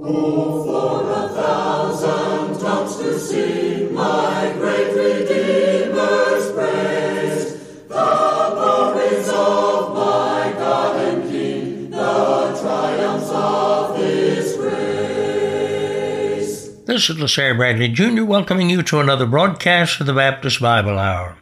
for 1,000 tongues to sing my great Redeemer's praise. The glories of my God and King, the triumphs of His grace. This is LaSalle Bradley Jr. welcoming you to another broadcast of the Baptist Bible Hour.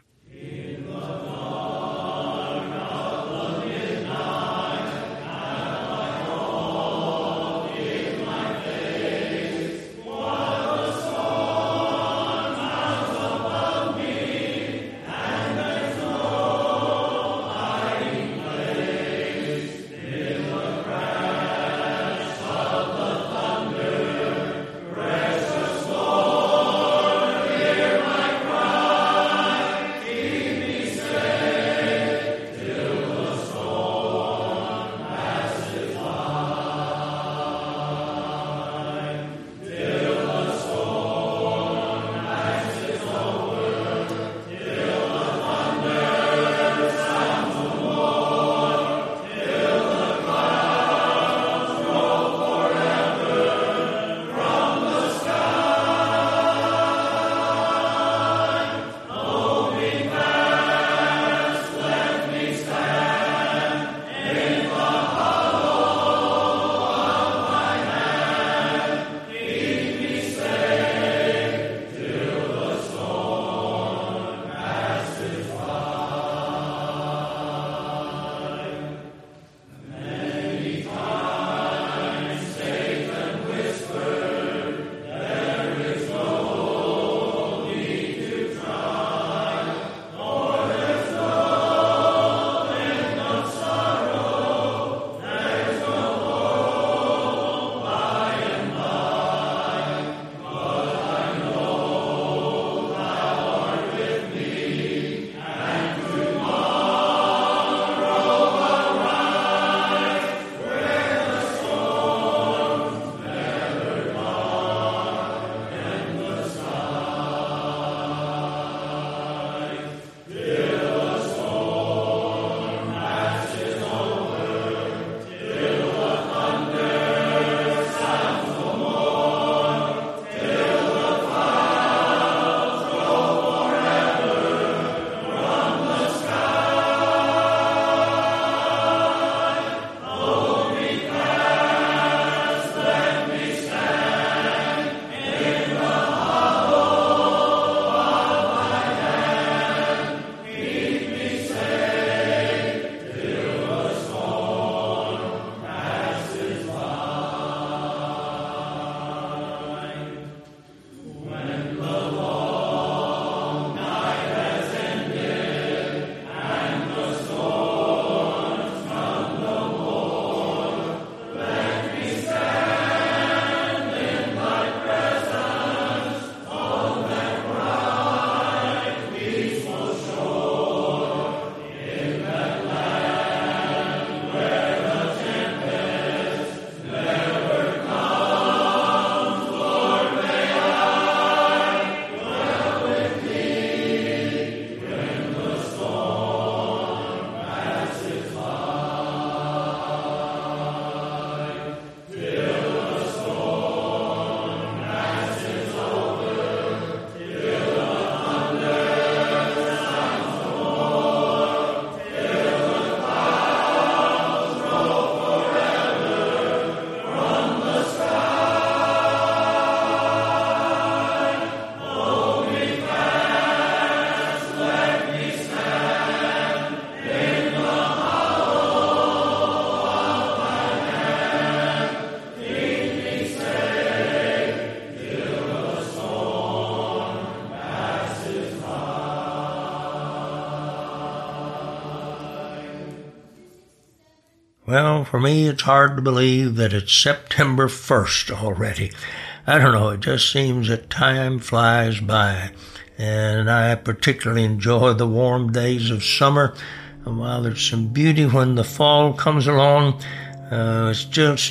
Well, for me, it's hard to believe that it's September 1st already. I don't know, it just seems that time flies by. And I particularly enjoy the warm days of summer. And while there's some beauty when the fall comes along, it's just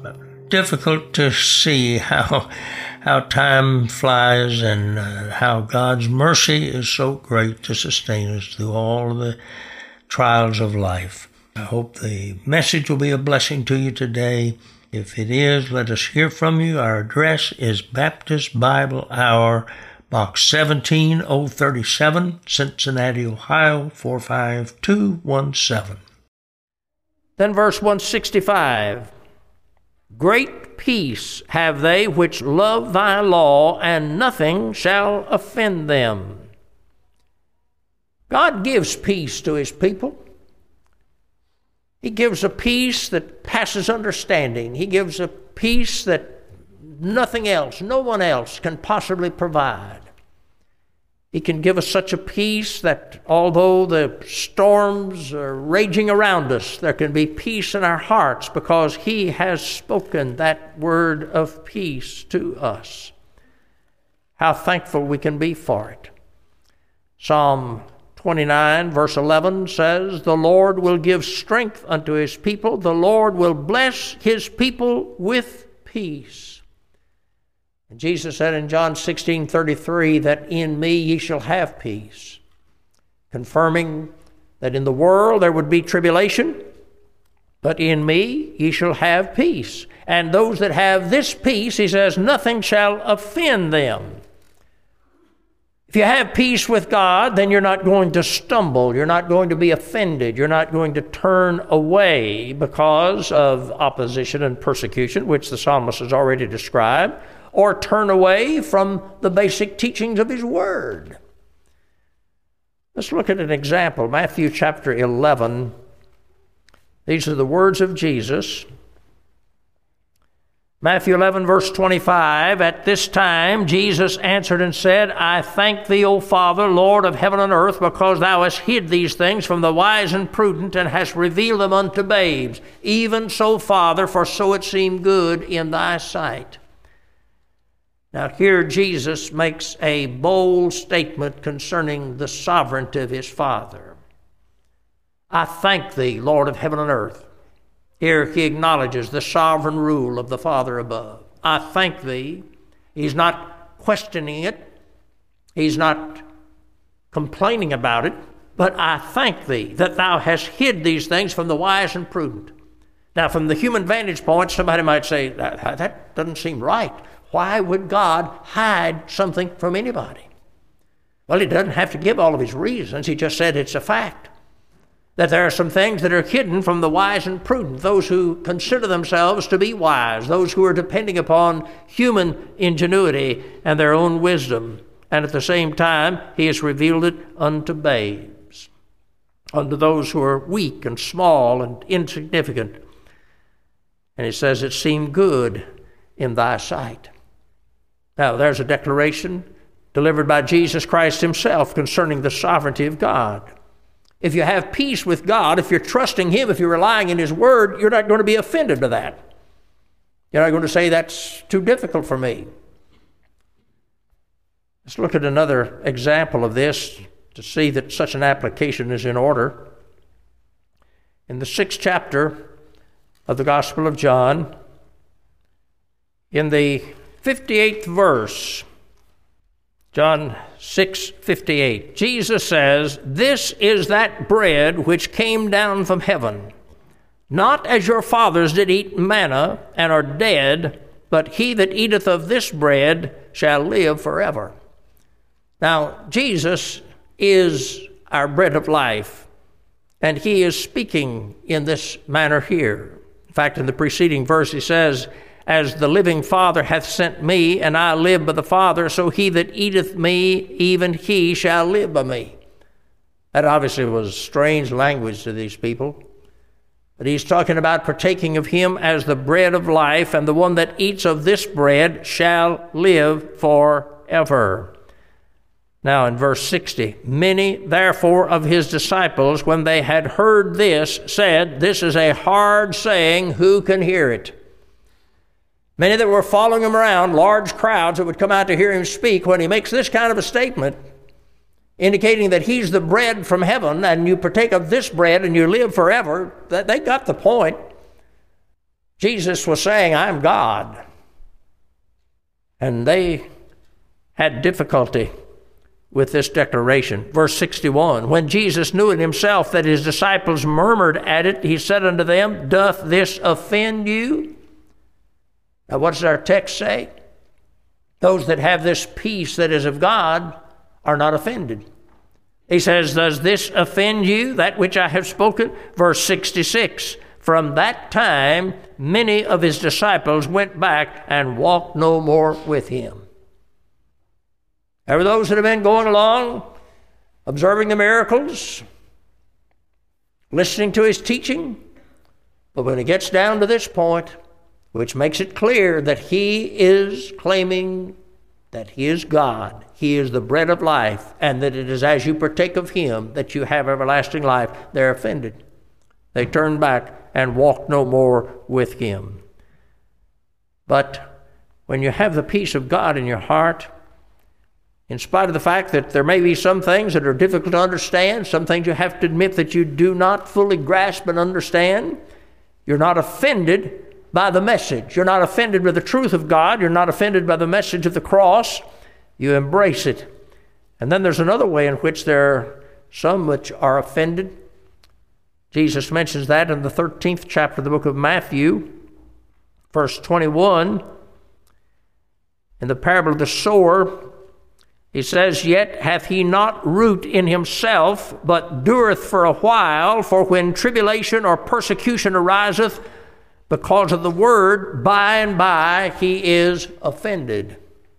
difficult to see how time flies and how God's mercy is so great to sustain us through all of the trials of life. I hope the message will be a blessing to you today. If it is, let us hear from you. Our address is Baptist Bible Hour, Box 17037, Cincinnati, Ohio, 45217. Then verse 165, great peace have they which love thy law, and nothing shall offend them. God gives peace to his people. He gives a peace that passes understanding. He gives a peace that nothing else, no one else can possibly provide. He can give us such a peace that although the storms are raging around us, there can be peace in our hearts because he has spoken that word of peace to us. How thankful we can be for it. Psalm 29 verse 11 says, the Lord will give strength unto his people. The Lord will bless his people with peace. And Jesus said in John 16:33 that in me ye shall have peace, confirming that in the world there would be tribulation, but in me ye shall have peace. And those that have this peace, he says, nothing shall offend them. If you have peace with God, then you're not going to stumble. You're not going to be offended. You're not going to turn away because of opposition and persecution, which the psalmist has already described, or turn away from the basic teachings of his word. Let's look at an example. Matthew chapter 11. These are the words of Jesus. Matthew 11, verse 25, at this time Jesus answered and said, I thank thee, O Father, Lord of heaven and earth, because thou hast hid these things from the wise and prudent, and hast revealed them unto babes. Even so, Father, for so it seemed good in thy sight. Now here Jesus makes a bold statement concerning the sovereignty of his Father. I thank thee, Lord of heaven and earth. Here he acknowledges the sovereign rule of the Father above. I thank thee. He's not questioning it. He's not complaining about it. But I thank thee that thou hast hid these things from the wise and prudent. Now, from the human vantage point, somebody might say, that doesn't seem right. Why would God hide something from anybody? Well, he doesn't have to give all of his reasons. He just said it's a fact. That there are some things that are hidden from the wise and prudent, those who consider themselves to be wise, those who are depending upon human ingenuity and their own wisdom. And at the same time, he has revealed it unto babes, unto those who are weak and small and insignificant. And he says, it seemed good in thy sight. Now, there's a declaration delivered by Jesus Christ himself concerning the sovereignty of God. If you have peace with God, if you're trusting him, if you're relying in his word, you're not going to be offended by that. You're not going to say, that's too difficult for me. Let's look at another example of this to see that such an application is in order. In the 6th chapter of the Gospel of John, in the 58th verse, John 6:58, Jesus says, this is that bread which came down from heaven, not as your fathers did eat manna and are dead, but he that eateth of this bread shall live forever. Now, Jesus is our bread of life, and he is speaking in this manner here. In fact, in the preceding verse he says, as the living Father hath sent me, and I live by the Father, so he that eateth me, even he shall live by me. That obviously was strange language to these people. But he's talking about partaking of him as the bread of life, and the one that eats of this bread shall live forever. Now in verse 60, many therefore of his disciples, when they had heard this, said, this is a hard saying, who can hear it? Many that were following him around, large crowds that would come out to hear him speak, when he makes this kind of a statement, indicating that he's the bread from heaven, and you partake of this bread and you live forever, that they got the point. Jesus was saying, I'm God. And they had difficulty with this declaration. Verse 61, when Jesus knew in himself that his disciples murmured at it, he said unto them, doth this offend you? Now, what does our text say? Those that have this peace that is of God are not offended. He says, does this offend you, that which I have spoken? Verse 66, from that time many of his disciples went back and walked no more with him. There were those that have been going along, observing the miracles, listening to his teaching, but when it gets down to this point, which makes it clear that he is claiming that he is God, he is the bread of life, and that it is as you partake of him that you have everlasting life, they're offended. They turn back and walk no more with him. But when you have the peace of God in your heart, in spite of the fact that there may be some things that are difficult to understand, some things you have to admit that you do not fully grasp and understand, you're not offended by the message. You're not offended by the truth of God. You're not offended by the message of the cross. You embrace it. And then there's another way in which there are some which are offended. Jesus mentions that in the 13th chapter of the book of Matthew, verse 21. In the parable of the sower, he says, yet hath he not root in himself, but dureth for a while, for when tribulation or persecution ariseth, because of the word, by and by he is offended.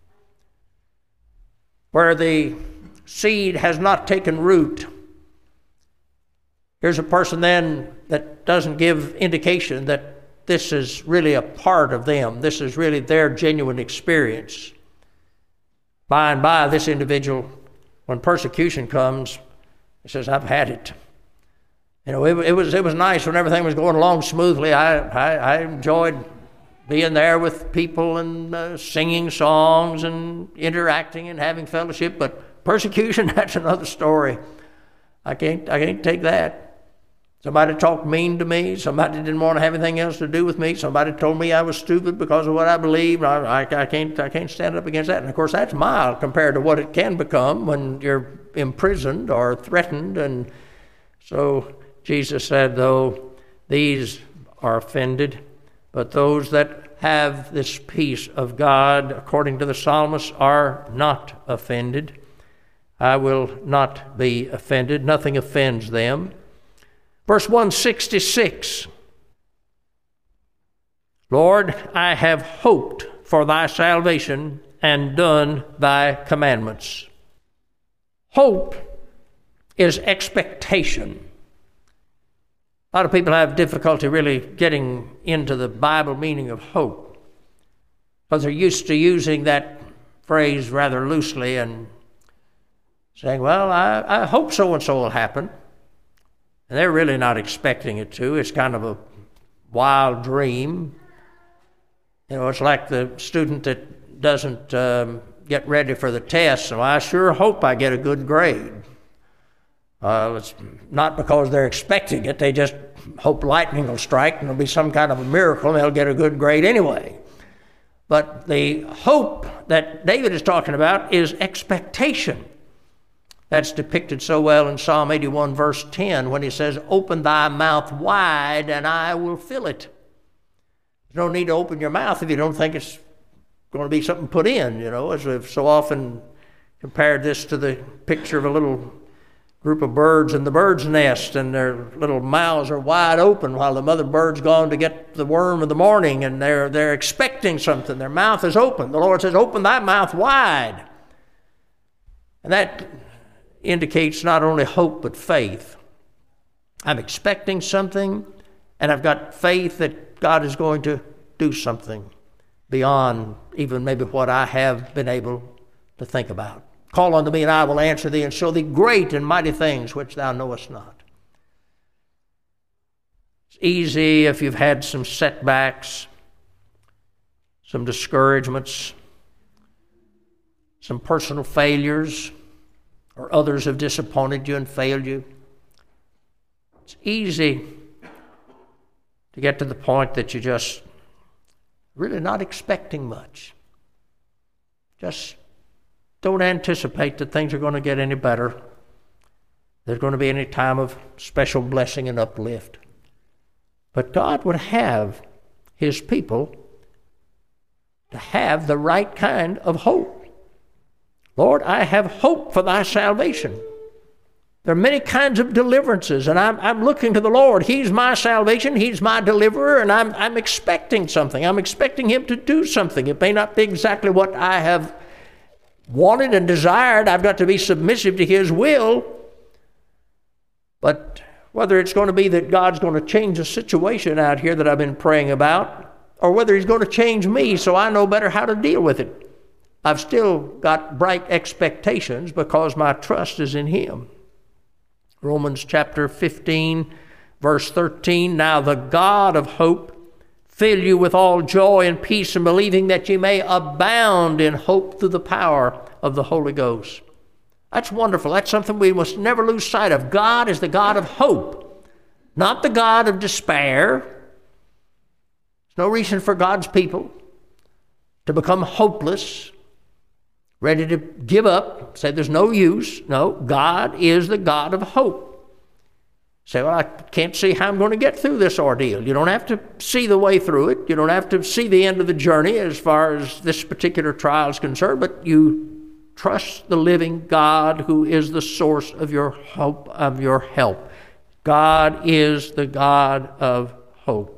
Where the seed has not taken root, here's a person then that doesn't give indication that this is really a part of them. This is really their genuine experience. By and by, this individual, when persecution comes, he says, I've had it. You know, it was nice when everything was going along smoothly. I enjoyed being there with people and singing songs and interacting and having fellowship. But persecution, that's another story. I can't take that. Somebody talked mean to me. Somebody didn't want to have anything else to do with me. Somebody told me I was stupid because of what I believed. I can't stand up against that. And of course, that's mild compared to what it can become when you're imprisoned or threatened. And so Jesus said, though these are offended, but those that have this peace of God, according to the psalmist, are not offended. I will not be offended. Nothing offends them. Verse 166, Lord, I have hoped for thy salvation and done thy commandments. Hope is expectation. A lot of people have difficulty really getting into the Bible meaning of hope because they're used to using that phrase rather loosely and saying, well, I hope so-and-so will happen. And they're really not expecting it to. It's kind of a wild dream. You know, it's like the student that doesn't get ready for the test. So I sure hope I get a good grade. It's not because they're expecting it. They just hope lightning will strike and there'll be some kind of a miracle and they'll get a good grade anyway. But the hope that David is talking about is expectation. That's depicted so well in Psalm 81, verse 10, when he says, open thy mouth wide and I will fill it. There's no need to open your mouth if you don't think it's going to be something put in, you know, as we've so often compared this to the picture of a little group of birds in the bird's nest, and their little mouths are wide open while the mother bird's gone to get the worm of the morning, and they're expecting something. Their mouth is open. The Lord says, open thy mouth wide. And that indicates not only hope but faith. I'm expecting something, and I've got faith that God is going to do something beyond even maybe what I have been able to think about. Call unto me, and I will answer thee, and show thee great and mighty things which thou knowest not. It's easy if you've had some setbacks, some discouragements, some personal failures, or others have disappointed you and failed you. It's easy to get to the point that you're just really not expecting much. Just don't anticipate that things are going to get any better. There's going to be any time of special blessing and uplift. But God would have his people to have the right kind of hope. Lord, I have hope for thy salvation. There are many kinds of deliverances, and I'm looking to the Lord. He's my salvation. He's my deliverer, and I'm expecting something. I'm expecting him to do something. It may not be exactly what I have wanted and desired. I've got to be submissive to his will. But whether it's going to be that God's going to change the situation out here that I've been praying about, or whether he's going to change me so I know better how to deal with it, I've still got bright expectations because my trust is in him. Romans chapter 15, verse 13, now the God of hope fill you with all joy and peace in believing that ye may abound in hope through the power of the Holy Ghost. That's wonderful. That's something we must never lose sight of. God is the God of hope, not the God of despair. There's no reason for God's people to become hopeless, ready to give up, say there's no use. No, God is the God of hope. Say, well, I can't see how I'm going to get through this ordeal. You don't have to see the way through it. You don't have to see the end of the journey as far as this particular trial is concerned, but you trust the living God who is the source of your hope, of your help. God is the God of hope.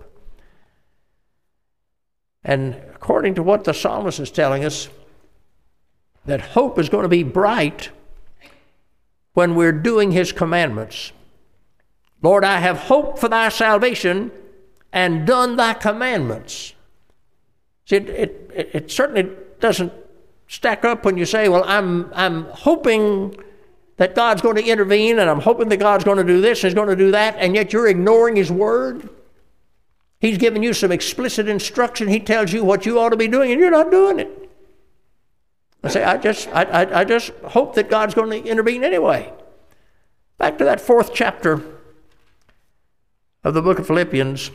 And according to what the psalmist is telling us, that hope is going to be bright when we're doing his commandments. Lord, I have hope for thy salvation and done thy commandments. See, it certainly doesn't stack up when you say, well, I'm hoping that God's going to intervene, and I'm hoping that God's going to do this and he's going to do that, and yet you're ignoring his word. He's giving you some explicit instruction. He tells you what you ought to be doing, and you're not doing it. I say, I just hope that God's going to intervene anyway. Back to that 4th chapter of the book of Philippians.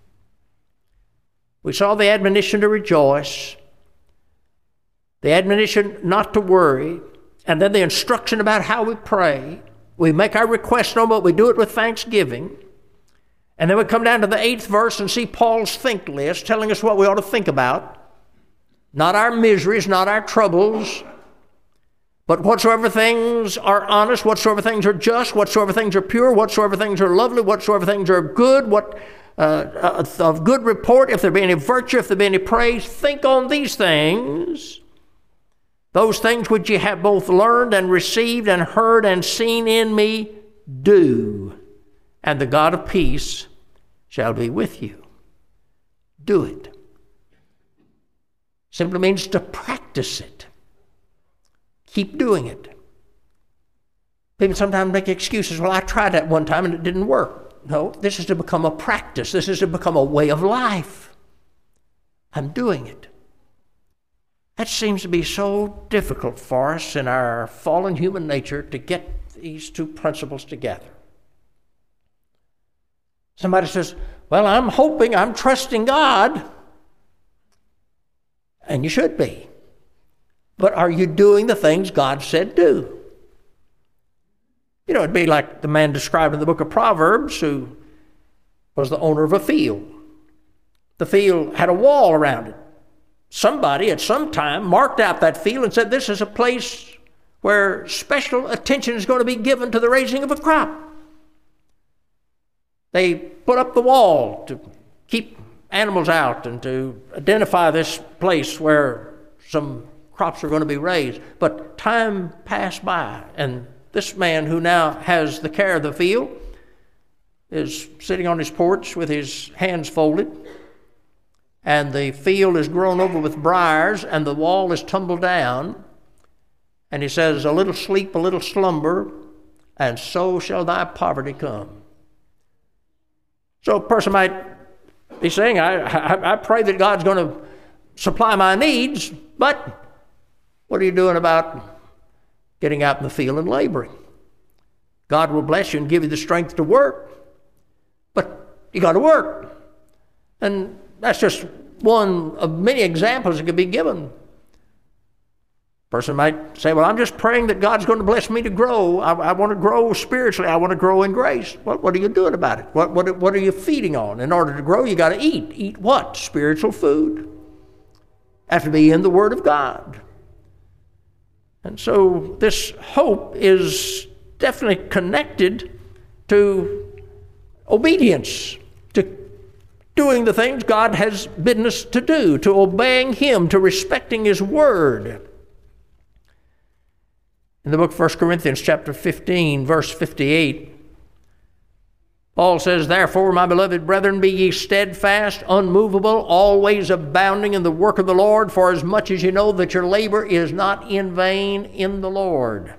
We saw the admonition to rejoice, the admonition not to worry, and then the instruction about how we pray. We make our requests known, but we do it with thanksgiving. And then we come down to the 8th verse and see Paul's think list telling us what we ought to think about. Not our miseries, not our troubles, but whatsoever things are honest, whatsoever things are just, whatsoever things are pure, whatsoever things are lovely, whatsoever things are good, of good report, if there be any virtue, if there be any praise, think on these things. Those things which ye have both learned and received and heard and seen in me, do. And the God of peace shall be with you. Do it. Simply means to practice it. Keep doing it. People sometimes make excuses. Well, I tried that one time and it didn't work. No, this is to become a practice. This is to become a way of life. I'm doing it. That seems to be so difficult for us in our fallen human nature to get these two principles together. Somebody says, well, I'm hoping, I'm trusting God. And you should be. But are you doing the things God said do? You know, it'd be like the man described in the book of Proverbs who was the owner of a field. The field had a wall around it. Somebody at some time marked out that field and said, this is a place where special attention is going to be given to the raising of a crop. They put up the wall to keep animals out and to identify this place where some crops are going to be raised. But time passed by, and this man who now has the care of the field is sitting on his porch with his hands folded, and the field is grown over with briars, and the wall is tumbled down, and he says, a little sleep, a little slumber, and so shall thy poverty come. So a person might be saying, I pray that God's going to supply my needs, but what are you doing about getting out in the field and laboring? God will bless you and give you the strength to work, but you got to work. And that's just one of many examples that could be given. A person might say, well, I'm just praying that God's going to bless me to grow. I want to grow spiritually. I want to grow in grace. What are you doing about it? What are you feeding on? In order to grow, you got to eat. Eat what? Spiritual food. have to be in the Word of God. And so this hope is definitely connected to obedience, to doing the things God has bidden us to do, to obeying Him, to respecting His Word. In the book of 1 Corinthians chapter 15, verse 58, Paul says, "Therefore, my beloved brethren, be ye steadfast, unmovable, always abounding in the work of the Lord, for as much as you know that your labor is not in vain in the Lord."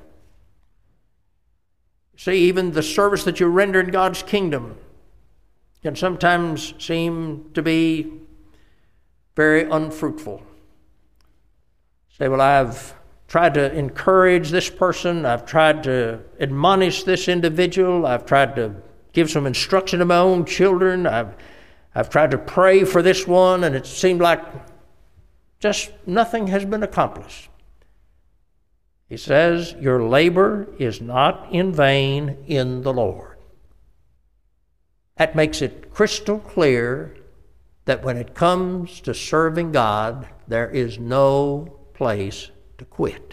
See, even the service that you render in God's kingdom can sometimes seem to be very unfruitful. Say, well, I've tried to encourage this person, I've tried to admonish this individual, I've tried to give some instruction to my own children. I've tried to pray for this one, and it seemed like just nothing has been accomplished. He says, your labor is not in vain in the Lord. That makes it crystal clear that when it comes to serving God, there is no place to quit.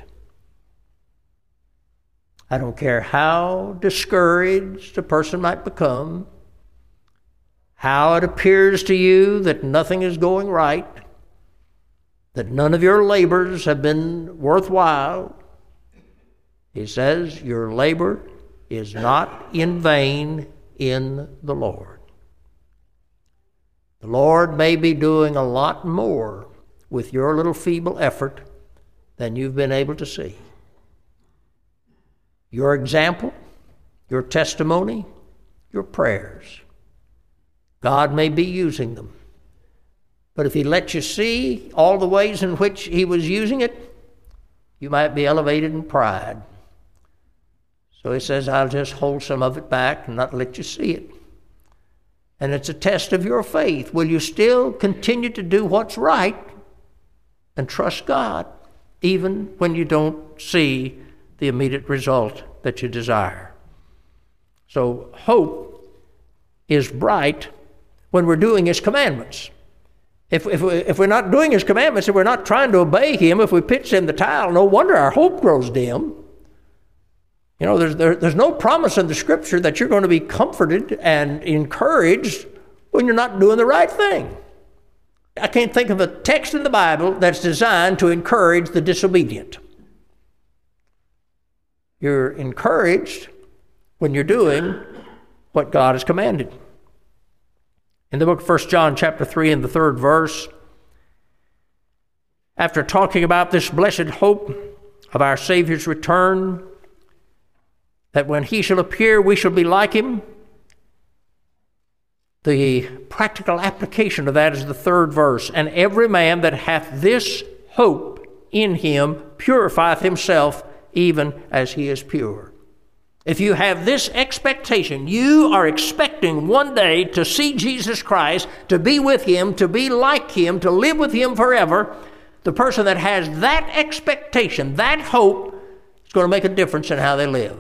I don't care how discouraged a person might become, how it appears to you that nothing is going right, that none of your labors have been worthwhile. He says, your labor is not in vain in the Lord. The Lord may be doing a lot more with your little feeble effort than you've been able to see. Your example, your testimony, your prayers. God may be using them. But if He lets you see all the ways in which He was using it, you might be elevated in pride. So He says, I'll just hold some of it back and not let you see it. And it's a test of your faith. Will you still continue to do what's right and trust God, even when you don't see the immediate result that you desire? So hope is bright when we're doing His commandments. If we're not doing His commandments, if we're not trying to obey Him, if we pitch in the towel, no wonder our hope grows dim. You know, there's no promise in the Scripture that you're going to be comforted and encouraged when you're not doing the right thing. I can't think of a text in the Bible that's designed to encourage the disobedient. You're encouraged when you're doing what God has commanded. In the book of 1 John chapter 3 and the 3rd verse, after talking about this blessed hope of our Savior's return, that when He shall appear, we shall be like Him, the practical application of that is the 3rd verse. And every man that hath this hope in him purifieth himself, even as he is pure. If you have this expectation, you are expecting one day to see Jesus Christ, to be with Him, to be like Him, to live with Him forever. The person that has that expectation, that hope, is going to make a difference in how they live.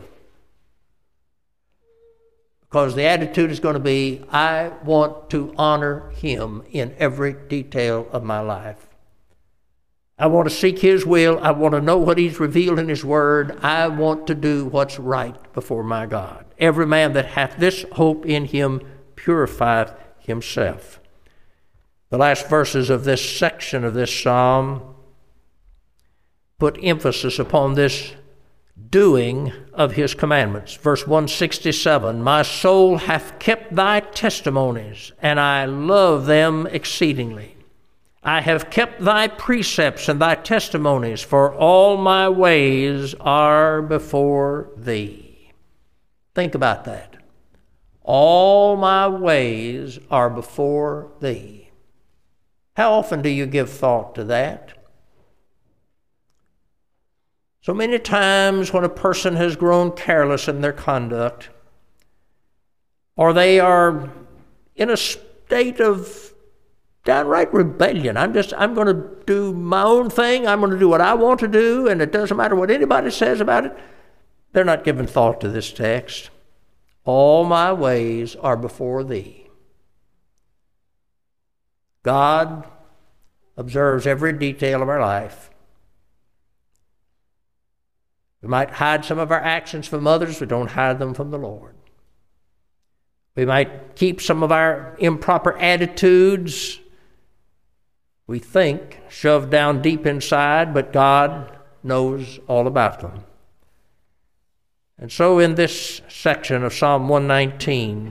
Because the attitude is going to be, I want to honor Him in every detail of my life. I want to seek His will. I want to know what He's revealed in His Word. I want to do what's right before my God. Every man that hath this hope in him purifieth himself. The last verses of this section of this psalm put emphasis upon this doing of His commandments. Verse 167, my soul hath kept Thy testimonies, and I love them exceedingly. I have kept Thy precepts and Thy testimonies, for all my ways are before Thee. Think about that. All my ways are before Thee. How often do you give thought to that? So many times when a person has grown careless in their conduct, or they are in a state of downright rebellion. I'm going to do my own thing. I'm going to do what I want to do, and it doesn't matter what anybody says about it. They're not giving thought to this text. All my ways are before Thee. God observes every detail of our life. We might hide some of our actions from others, but don't hide them from the Lord. We might keep some of our improper attitudes, we think, shoved down deep inside, but God knows all about them. And so in this section of Psalm 119,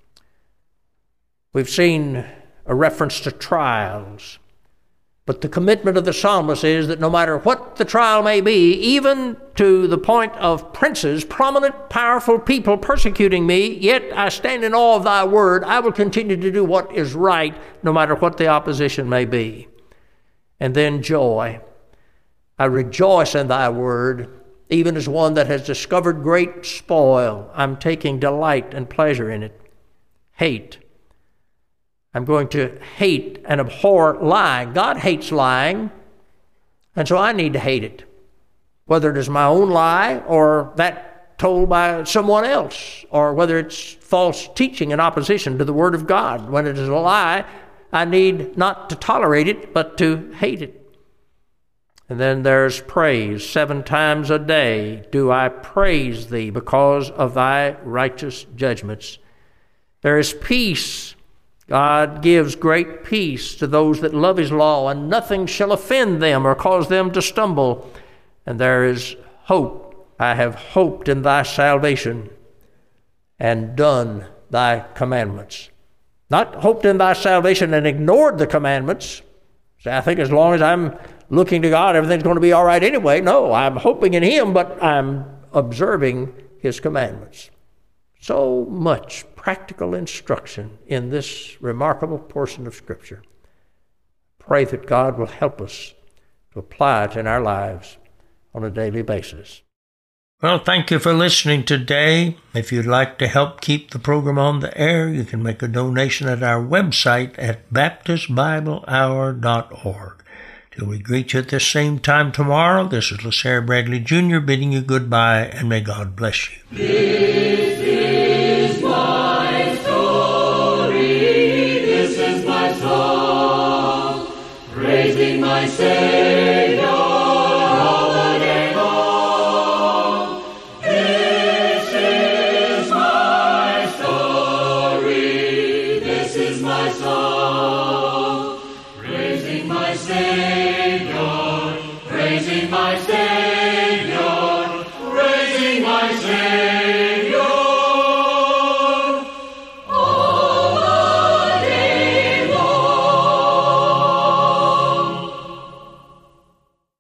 we've seen a reference to trials. But the commitment of the psalmist is that no matter what the trial may be, even to the point of princes, prominent, powerful people persecuting me, yet I stand in awe of thy word. I will continue to do what is right, no matter what the opposition may be. And then joy. I rejoice in thy word, even as one that has discovered great spoil. I'm taking delight and pleasure in it. Hate. I'm going to hate and abhor lying. God hates lying, and so I need to hate it, whether it is my own lie or that told by someone else, or whether it's false teaching in opposition to the Word of God. When it is a lie, I need not to tolerate it, but to hate it. And then there's praise. 7 times a day do I praise thee because of thy righteous judgments. There is peace. God gives great peace to those that love his law, and nothing shall offend them or cause them to stumble. And there is hope. I have hoped in thy salvation and done thy commandments. Not hoped in thy salvation and ignored the commandments. So I think as long as I'm looking to God, everything's going to be all right anyway. No, I'm hoping in him, but I'm observing his commandments. So much practical instruction in this remarkable portion of Scripture. Pray that God will help us to apply it in our lives on a daily basis. Well, thank you for listening today. If you'd like to help keep the program on the air, you can make a donation at our website at baptistbiblehour.org. Till we greet you at this same time tomorrow, this is LaSair Bradley Jr. bidding you goodbye, and may God bless you.